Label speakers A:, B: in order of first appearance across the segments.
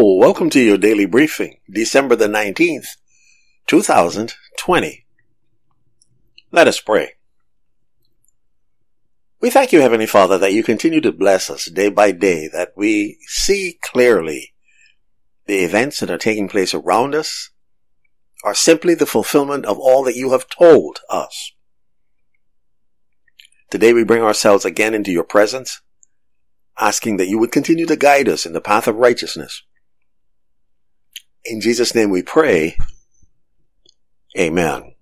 A: welcome to your daily briefing, December the 19th, 2020. Let us pray. We thank you, Heavenly Father, that you continue to bless us day by day, that we see clearly the events that are taking place around us are simply the fulfillment of all that you have told us. Today we bring ourselves again into your presence, asking that you would continue to guide us in the path of righteousness. In Jesus' name we pray. Amen.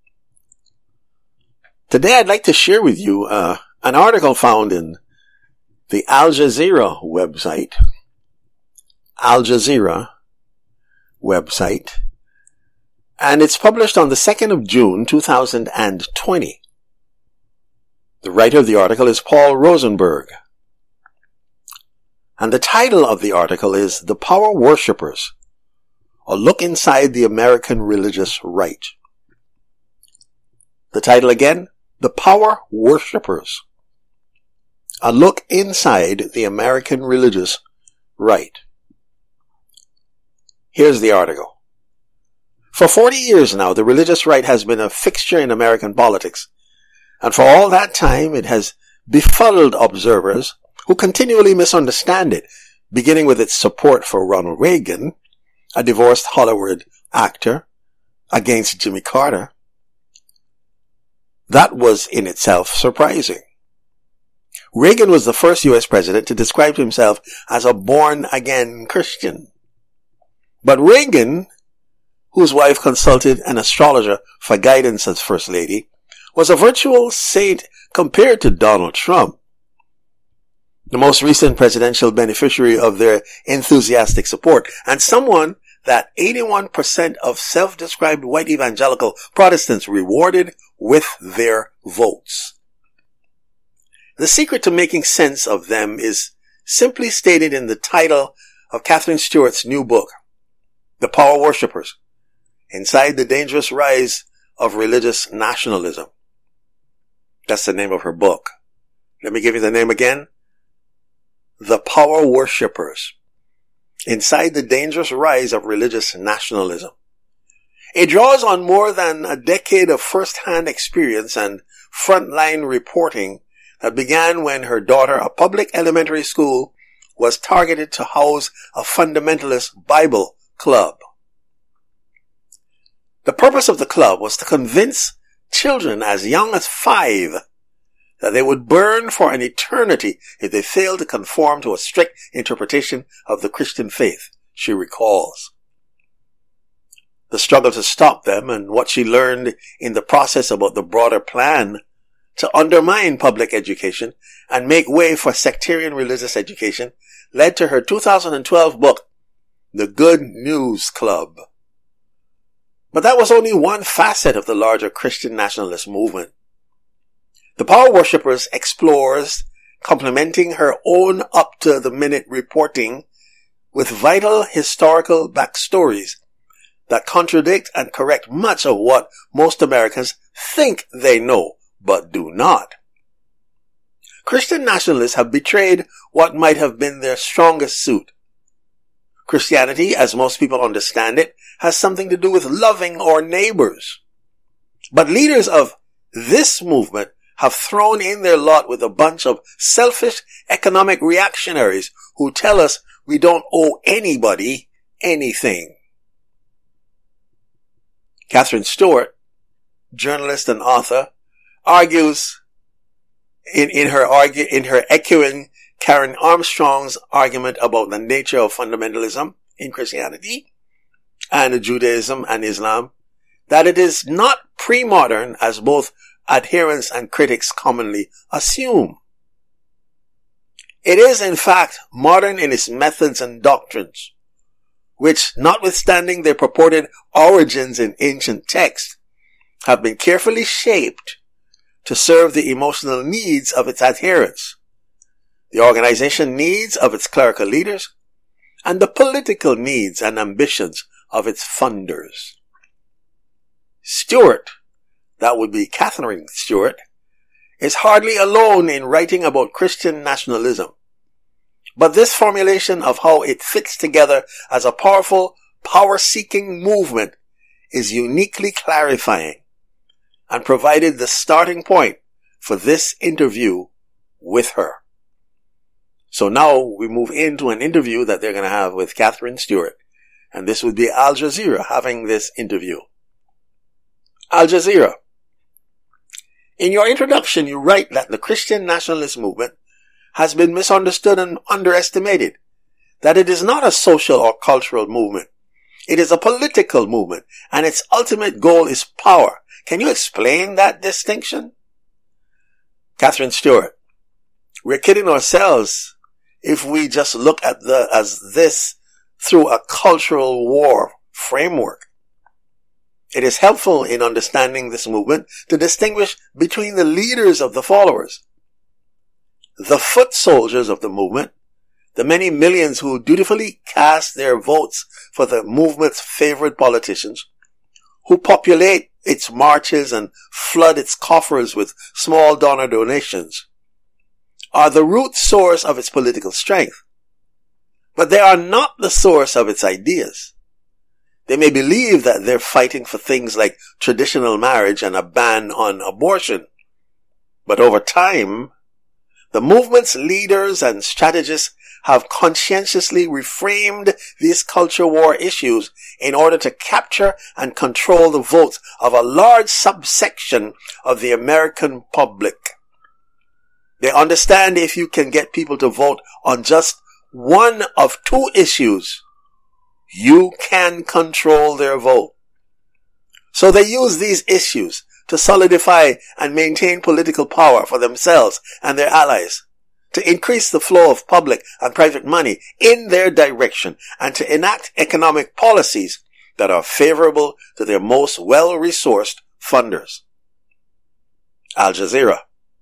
A: Today I'd like to share with you an article found in the Al Jazeera website. Al Jazeera website. And it's published on the 2nd of June, 2020. The writer of the article is Paul Rosenberg. And the title of the article is The Power Worshippers, a look inside the American religious right. The title again, The Power Worshippers, a look inside the American religious right. Here's the article. For 40 years now, the religious right has been a fixture in American politics, and for all that time it has befuddled observers who continually misunderstand it, beginning with its support for Ronald Reagan, a divorced Hollywood actor, against Jimmy Carter. That was in itself surprising. Reagan was the first U.S. president to describe himself as a born-again Christian. But Reagan, whose wife consulted an astrologer for guidance as First Lady, was a virtual saint compared to Donald Trump, the most recent presidential beneficiary of their enthusiastic support, and someone that 81% of self-described white evangelical Protestants rewarded with their votes. The secret to making sense of them is simply stated in the title of Catherine Stewart's new book, The Power Worshippers, Inside the Dangerous Rise of Religious Nationalism. That's the name of her book. Let me give you the name again. The Power Worshippers, Inside the Dangerous Rise of Religious Nationalism. It draws on more than a decade of first-hand experience and frontline reporting that began when her daughter, a public elementary school, was targeted to house a fundamentalist Bible club. The purpose of the club was to convince children as young as 5 that they would burn for an eternity if they failed to conform to a strict interpretation of the Christian faith, she recalls. The struggle to stop them and what she learned in the process about the broader plan to undermine public education and make way for sectarian religious education led to her 2012 book, The Good News Club. But that was only one facet of the larger Christian nationalist movement. The Power Worshippers explores complementing her own up-to-the-minute reporting with vital historical backstories that contradict and correct much of what most Americans think they know, but do not. Christian nationalists have betrayed what might have been their strongest suit. Christianity, as most people understand it, has something to do with loving our neighbors. But leaders of this movement have thrown in their lot with a bunch of selfish economic reactionaries who tell us we don't owe anybody anything. Catherine Stewart, journalist and author, argues in her echoing Karen Armstrong's argument about the nature of fundamentalism in Christianity and Judaism and Islam, that it is not pre-modern as both adherents and critics commonly assume. It is, in fact, modern in its methods and doctrines, which, notwithstanding their purported origins in ancient texts, have been carefully shaped to serve the emotional needs of its adherents, the organization needs of its clerical leaders, and the political needs and ambitions of its funders. Stewart, that would be Catherine Stewart, is hardly alone in writing about Christian nationalism. But this formulation of how it fits together as a powerful, power-seeking movement is uniquely clarifying and provided the starting point for this interview with her. So now we move into an interview that they're going to have with Catherine Stewart. And this would be Al Jazeera having this interview. Al Jazeera. In your introduction, you write that the Christian nationalist movement has been misunderstood and underestimated, that it is not a social or cultural movement. It is a political movement, and its ultimate goal is power. Can you explain that distinction? Catherine Stewart. We're kidding ourselves if we just look at this through a cultural war framework. It is helpful in understanding this movement to distinguish between the leaders of the followers, the foot soldiers of the movement, the many millions who dutifully cast their votes for the movement's favorite politicians, who populate its marches and flood its coffers with small donor donations, are the root source of its political strength. But they are not the source of its ideas. They may believe that they're fighting for things like traditional marriage and a ban on abortion. But over time, the movement's leaders and strategists have conscientiously reframed these culture war issues in order to capture and control the votes of a large subsection of the American public. They understand if you can get people to vote on just one of two issues, you can control their vote. So they use these issues to solidify and maintain political power for themselves and their allies, to increase the flow of public and private money in their direction, and to enact economic policies that are favorable to their most well-resourced funders. Al Jazeera.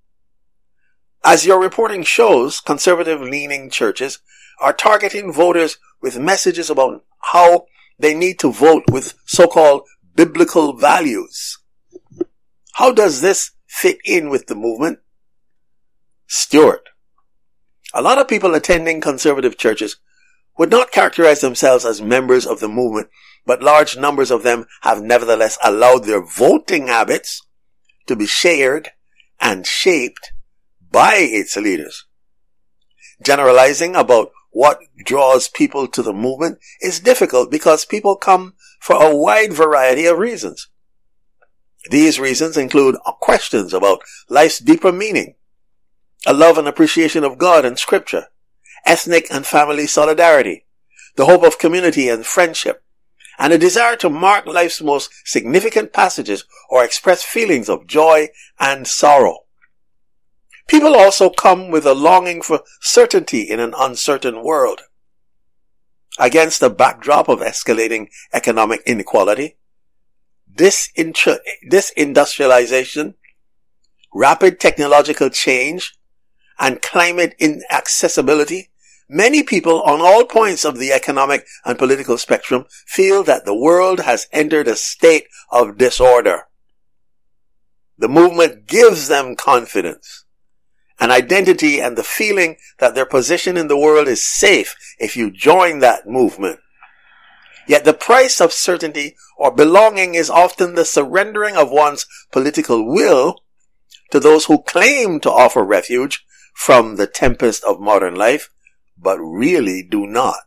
A: As your reporting shows, conservative-leaning churches are targeting voters with messages about how they need to vote with so-called biblical values. How does this fit in with the movement? Stewart. A lot of people attending conservative churches would not characterize themselves as members of the movement, but large numbers of them have nevertheless allowed their voting habits to be shared and shaped by its leaders. Generalizing about what draws people to the movement is difficult because people come for a wide variety of reasons. These reasons include questions about life's deeper meaning, a love and appreciation of God and Scripture, ethnic and family solidarity, the hope of community and friendship, and a desire to mark life's most significant passages or express feelings of joy and sorrow. People also come with a longing for certainty in an uncertain world. Against the backdrop of escalating economic inequality, disindustrialization, rapid technological change, and climate inaccessibility, many people on all points of the economic and political spectrum feel that the world has entered a state of disorder. The movement gives them confidence, an identity, and the feeling that their position in the world is safe if you join that movement. Yet the price of certainty or belonging is often the surrendering of one's political will to those who claim to offer refuge from the tempest of modern life, but really do not.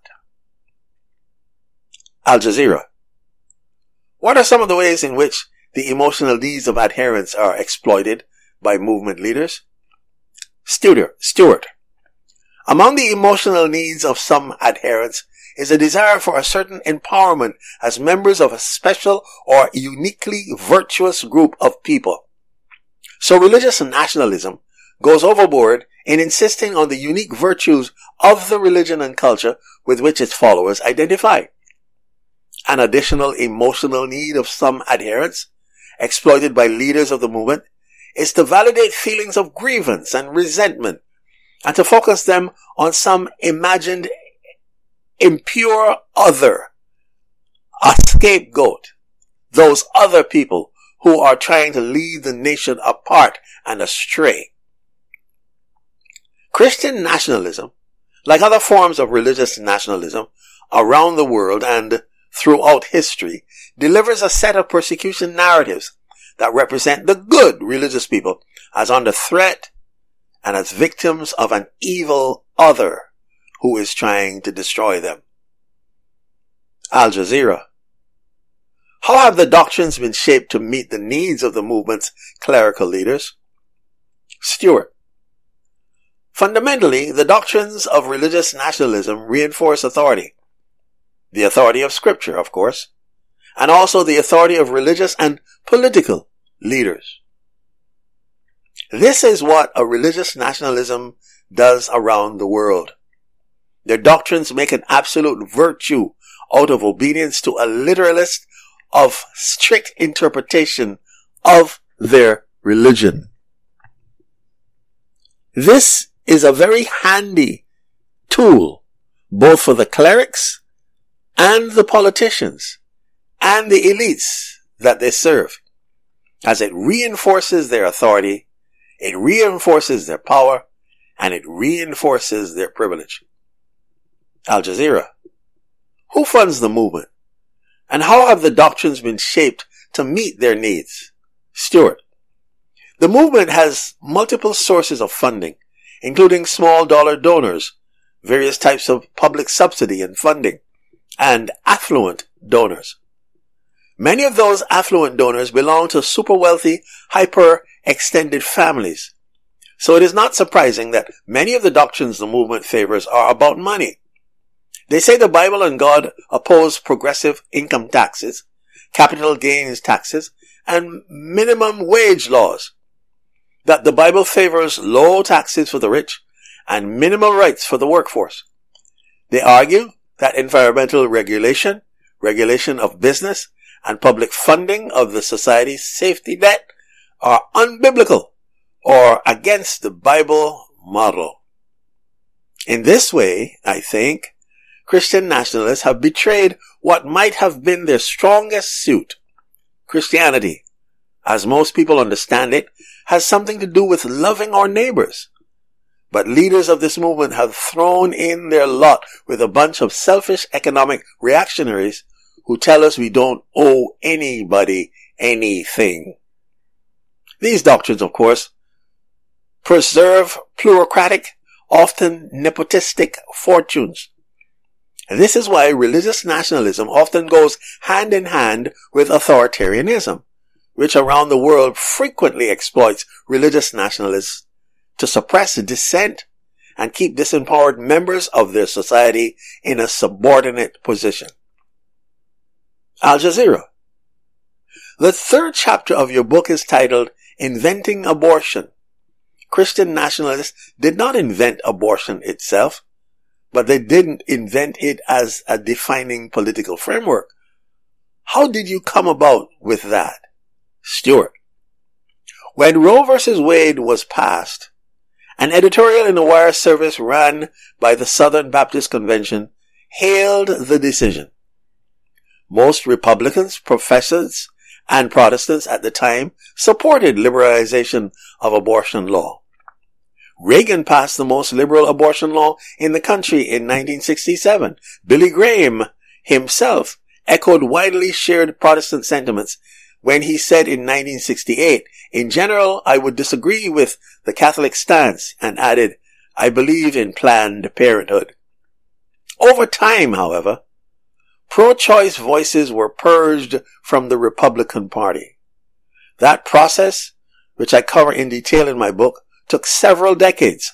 A: Al Jazeera. What are some of the ways in which the emotional needs of adherents are exploited by movement leaders? Stewart. Among the emotional needs of some adherents is a desire for a certain empowerment as members of a special or uniquely virtuous group of people. So religious nationalism goes overboard in insisting on the unique virtues of the religion and culture with which its followers identify. An additional emotional need of some adherents, exploited by leaders of the movement, is to validate feelings of grievance and resentment, and to focus them on some imagined impure other, a scapegoat, those other people who are trying to lead the nation apart and astray. Christian nationalism, like other forms of religious nationalism around the world and throughout history, delivers a set of persecution narratives that represent the good religious people as under threat and as victims of an evil other who is trying to destroy them. Al Jazeera. How have the doctrines been shaped to meet the needs of the movement's clerical leaders? Stewart. Fundamentally, the doctrines of religious nationalism reinforce authority. The authority of Scripture, of course, and also the authority of religious and political leaders. This is what a religious nationalism does around the world. Their doctrines make an absolute virtue out of obedience to a literalist of strict interpretation of their religion. This is a very handy tool both for the clerics and the politicians and the elites that they serve, as it reinforces their authority, it reinforces their power, and it reinforces their privilege. Al Jazeera. Who funds the movement? And how have the doctrines been shaped to meet their needs? Stewart. The movement has multiple sources of funding, including small dollar donors, various types of public subsidy and funding, and affluent donors. Many of those affluent donors belong to super wealthy, hyper-extended families. So it is not surprising that many of the doctrines the movement favors are about money. They say the Bible and God oppose progressive income taxes, capital gains taxes, and minimum wage laws. That the Bible favors low taxes for the rich and minimal rights for the workforce. They argue that environmental regulation, regulation of business, and public funding of the society's safety net are unbiblical or against the Bible model. In this way, I think, Christian nationalists have betrayed what might have been their strongest suit. Christianity, as most people understand it, has something to do with loving our neighbors. But leaders of this movement have thrown in their lot with a bunch of selfish economic reactionaries who tell us we don't owe anybody anything. These doctrines, of course, preserve plutocratic, often nepotistic fortunes. And this is why religious nationalism often goes hand in hand with authoritarianism, which around the world frequently exploits religious nationalists to suppress dissent and keep disempowered members of their society in a subordinate position. Al Jazeera. The third chapter of your book is titled Inventing Abortion. Christian nationalists did not invent abortion itself, but they didn't invent it as a defining political framework. How did you come about with that? Stewart. When Roe v. Wade was passed, an editorial in the wire service ran by the Southern Baptist Convention hailed the decision. Most Republicans, professors, and Protestants at the time supported liberalization of abortion law. Reagan passed the most liberal abortion law in the country in 1967. Billy Graham himself echoed widely shared Protestant sentiments when he said in 1968, "In general, I would disagree with the Catholic stance," and added, "I believe in Planned Parenthood." Over time, however, pro-choice voices were purged from the Republican Party. That process, which I cover in detail in my book, took several decades.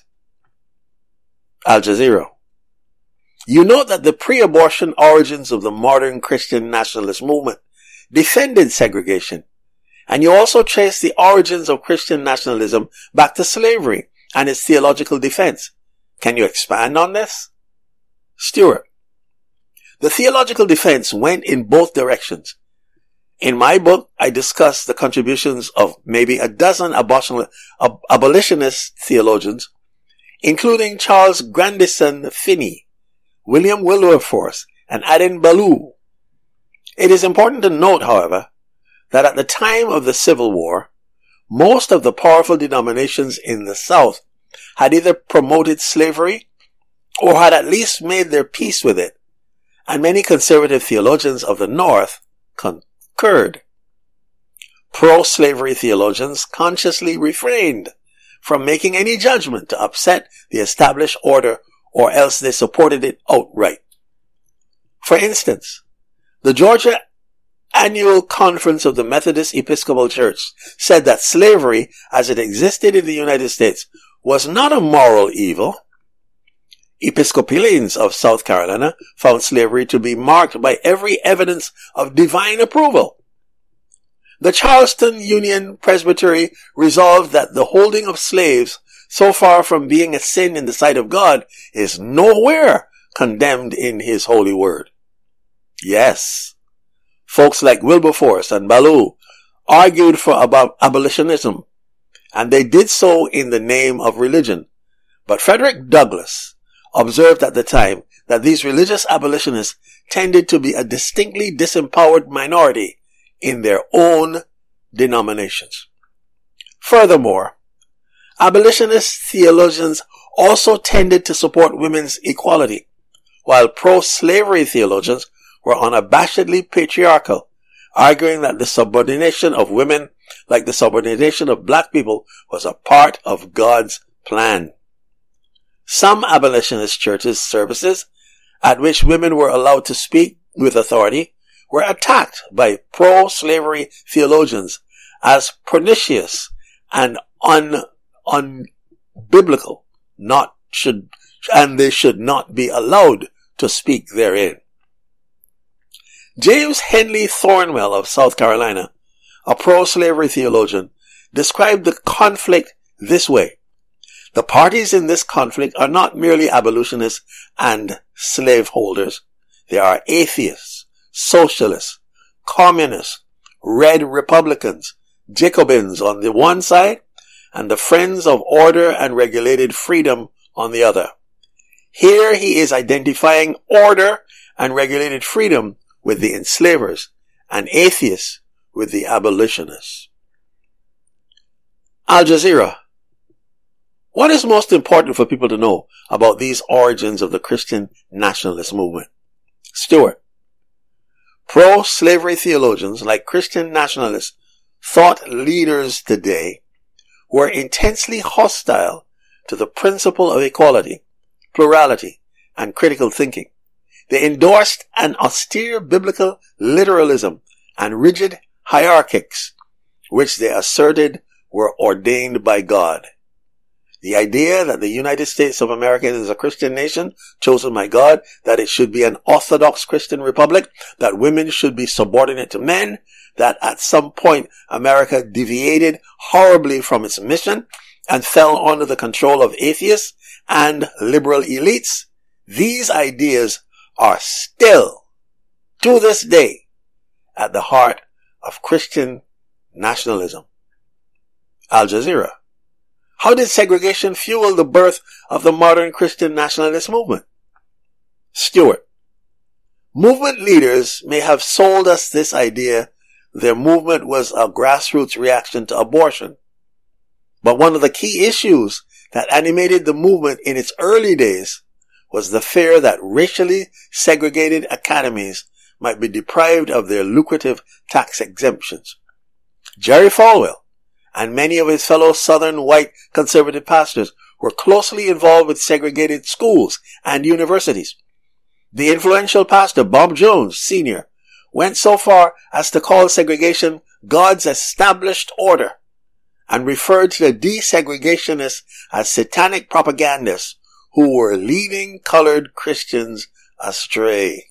A: Al Jazeera. You note that the pre-abortion origins of the modern Christian nationalist movement defended segregation, and you also trace the origins of Christian nationalism back to slavery and its theological defense. Can you expand on this? Stewart. The theological defense went in both directions. In my book, I discuss the contributions of maybe a dozen abolitionist theologians, including Charles Grandison Finney, William Wilberforce, and Adin Ballou. It is important to note, however, that at the time of the Civil War, most of the powerful denominations in the South had either promoted slavery or had at least made their peace with it, and many conservative theologians of the North concurred. Pro-slavery theologians consciously refrained from making any judgment to upset the established order, or else they supported it outright. For instance, the Georgia Annual Conference of the Methodist Episcopal Church said that slavery, as it existed in the United States, was not a moral evil. Episcopalians of South Carolina found slavery to be marked by every evidence of divine approval. The Charleston Union Presbytery resolved that the holding of slaves, so far from being a sin in the sight of God, is nowhere condemned in His holy word. Yes, folks like Wilberforce and Ballou argued for abolitionism, and they did so in the name of religion. But Frederick Douglass observed at the time that these religious abolitionists tended to be a distinctly disempowered minority in their own denominations. Furthermore, abolitionist theologians also tended to support women's equality, while pro-slavery theologians were unabashedly patriarchal, arguing that the subordination of women, like the subordination of black people, was a part of God's plan. Some abolitionist churches' services, at which women were allowed to speak with authority, were attacked by pro-slavery theologians as pernicious and unbiblical, and they should not be allowed to speak therein. James Henley Thornwell of South Carolina, a pro-slavery theologian, described the conflict this way: the parties in this conflict are not merely abolitionists and slaveholders. They are atheists, socialists, communists, red Republicans, Jacobins on the one side, and the friends of order and regulated freedom on the other. Here he is identifying order and regulated freedom with the enslavers, and atheists with the abolitionists. Al Jazeera. What is most important for people to know about these origins of the Christian nationalist movement? Stewart. Pro-slavery theologians, like Christian nationalists, thought leaders today were intensely hostile to the principle of equality, plurality, and critical thinking. They endorsed an austere biblical literalism and rigid hierarchies, which they asserted were ordained by God. The idea that the United States of America is a Christian nation chosen by God, that it should be an orthodox Christian republic, that women should be subordinate to men, that at some point America deviated horribly from its mission and fell under the control of atheists and liberal elites, these ideas are still, to this day, at the heart of Christian nationalism. Al Jazeera. How did segregation fuel the birth of the modern Christian nationalist movement? Stewart. Movement leaders may have sold us this idea their movement was a grassroots reaction to abortion. But one of the key issues that animated the movement in its early days was the fear that racially segregated academies might be deprived of their lucrative tax exemptions. Jerry Falwell and many of his fellow Southern white conservative pastors were closely involved with segregated schools and universities. The influential pastor Bob Jones, Sr., went so far as to call segregation God's established order and referred to the desegregationists as satanic propagandists who were leading colored Christians astray.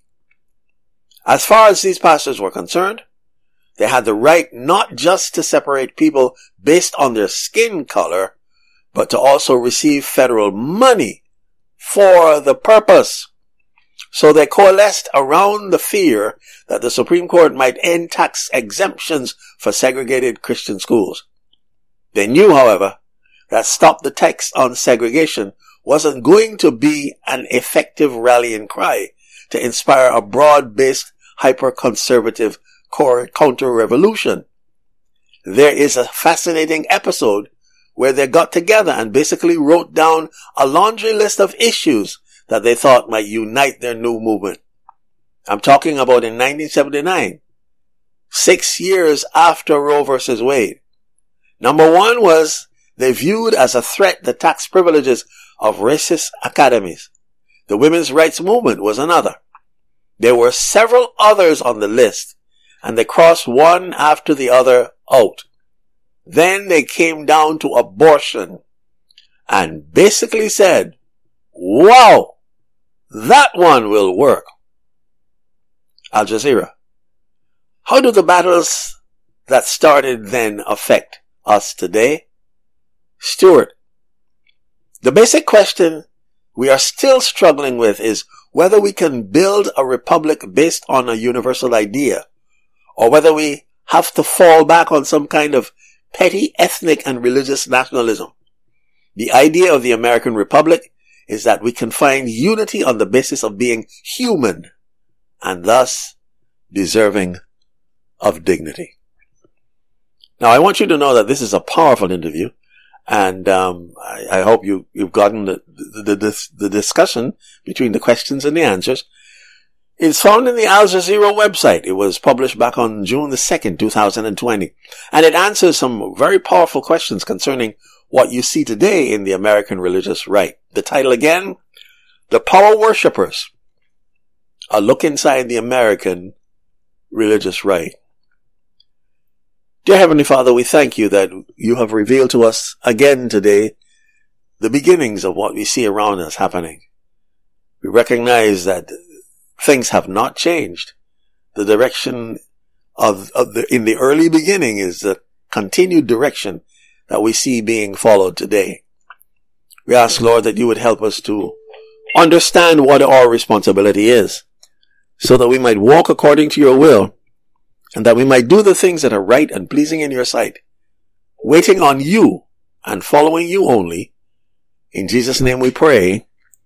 A: As far as these pastors were concerned, they had the right not just to separate people based on their skin color, but to also receive federal money for the purpose. So they coalesced around the fear that the Supreme Court might end tax exemptions for segregated Christian schools. They knew, however, that Stop the Text on Segregation wasn't going to be an effective rallying cry to inspire a broad-based, hyper-conservative counter-revolution. There is a fascinating episode where they got together and basically wrote down a laundry list of issues that they thought might unite their new movement. I'm talking about in 1979, 6 years after Roe versus Wade. Number one was they viewed as a threat the tax privileges of racist academies. The women's rights movement was another. There were several others on the list, and they crossed one after the other out. Then they came down to abortion and basically said, wow, that one will work. Al Jazeera. How do the battles that started then affect us today? Stuart. The basic question we are still struggling with is whether we can build a republic based on a universal idea, or whether we have to fall back on some kind of petty ethnic and religious nationalism. The idea of the American Republic is that we can find unity on the basis of being human and thus deserving of dignity. Now, I want you to know that this is a powerful interview, and I hope you've gotten the discussion between the questions and the answers. It's found in the Al Jazeera website. It was published back on June the 2nd, 2020, and it answers some very powerful questions concerning what you see today in the American religious right. The title again, The Power Worshippers, a look inside the American religious right. Dear Heavenly Father, we thank you that you have revealed to us again today the beginnings of what we see around us happening. We recognize that things have not changed. The direction in the early beginning is the continued direction that we see being followed today. We ask, Lord, that you would help us to understand what our responsibility is, so that we might walk according to your will, and that we might do the things that are right and pleasing in your sight, waiting on you and following you only. In Jesus' name we pray.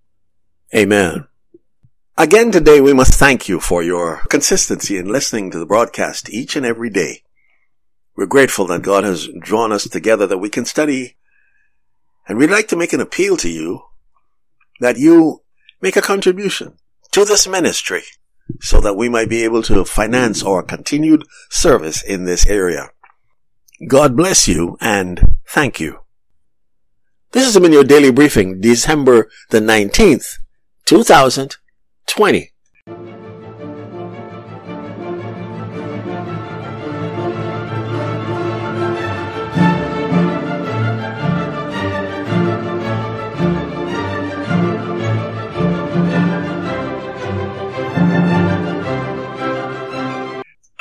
A: Amen. Again today we must thank you for your consistency in listening to the broadcast each and every day. We're grateful that God has drawn us together that we can study, and we'd like to make an appeal to you that you make a contribution to this ministry so that we might be able to finance our continued service in this area. God bless you and thank you. This has been your daily briefing, December the 19th, 2020.